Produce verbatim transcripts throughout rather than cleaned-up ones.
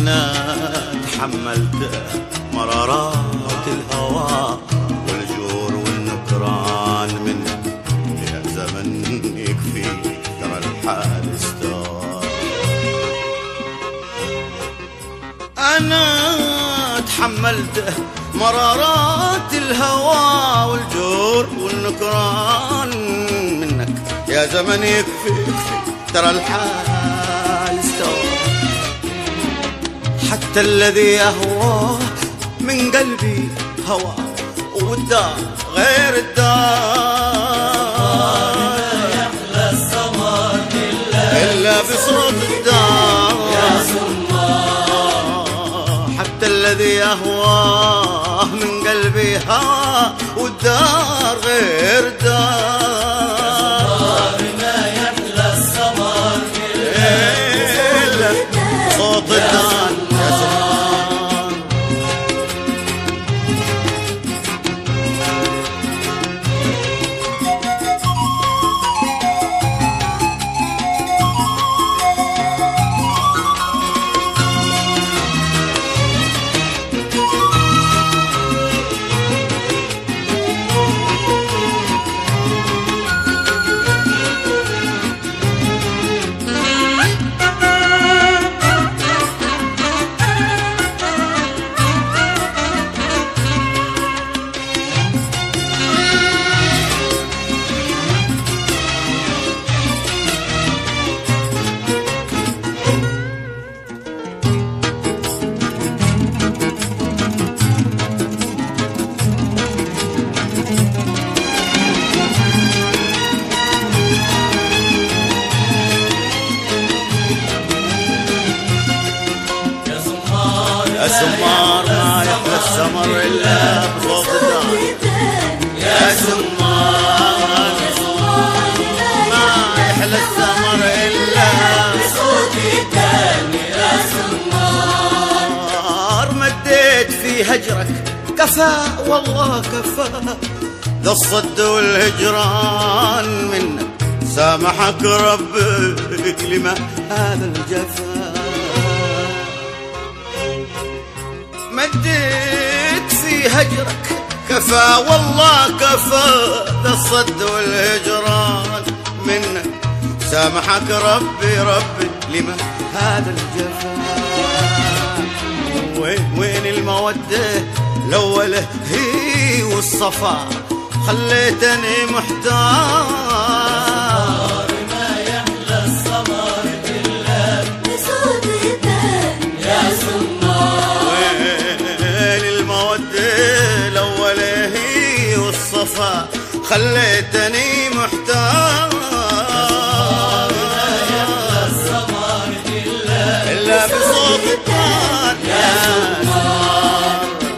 أنا تحملت مرارات الهوى والجور والنكران منك، يا زمن يكفي ترى الحال استوى. أنا تحملت مرارات الهوى والجور والنكران منك، يا زمن يكفي يكفي ترى الحال استوى. حتى الذي أهواه من قلبي هوى والدار غير الدار، يحلى السمر إلا بصوت الدار يا سمار. حتى الذي أهواه من قلبي هوى والدار غير الدار، ما يحلى السمر إلا بصوت الدار يا سمار. السمار ما يحلى السمر إلا بصوت الدار يا سمار. ما يحلى السمر إلا بصوت الدار يا سمار. مديت في هجرك كفى والله كفى، ذا الصد والهجران منك، سامحك ربك لما هذا الجفا. مديت في هجرك كفى والله كفى، ذا الصد والهجران منك، سامحك ربي ربي لما هذا الجفا. وين وين المودة الأولى هي والصفا، خليتني محتار. ما يحلى السمر إلا بصوت الدار يا سمار. الأولى هي والصفا، خليتني محتار. يحلى السمر إلا إلا بصوت الدار يا سمار.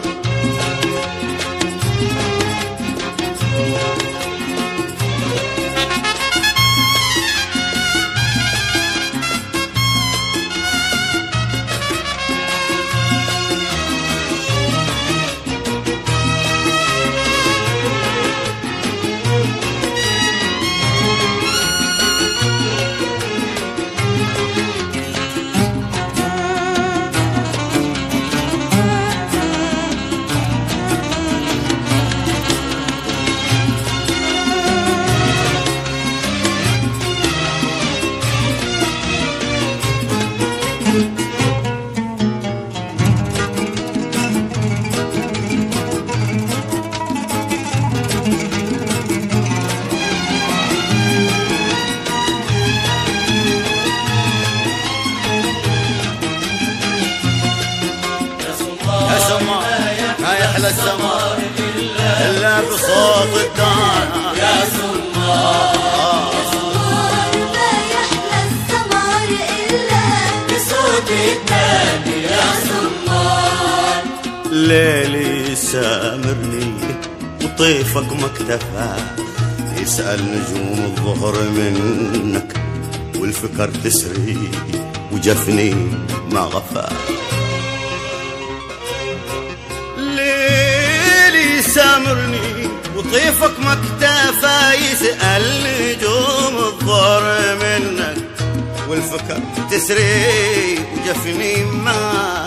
ما يحلى السمر إلا بصوت الدار يا سمار. ما يحلى السمر إلا بصوت الدار يا سمار. ليلي سامرني وطيفك مكتفى، يسأل نجوم الظهر منك، والفكر تسري وجفني ما غفى. ليلي سامرني وطيفك مكتفى، يسأل نجوم الظهر منك، والفكر تسري وجفني ما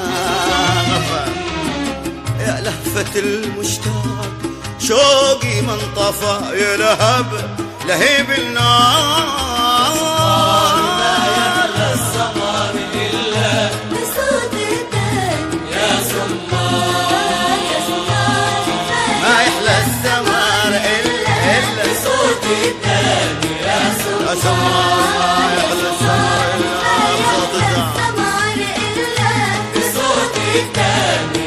وقفة المشتاق شوقي من طفى يلهب لهيب النار. ما يحلى السمر إلا بصوت الدهن يا سمار يا سمار ما يحلى السمر إلا إلا بصوت الدهن يا يا سمار سمر ما يحلى السمر إلا بصوت الدهن السمار إلا بصوت الدهن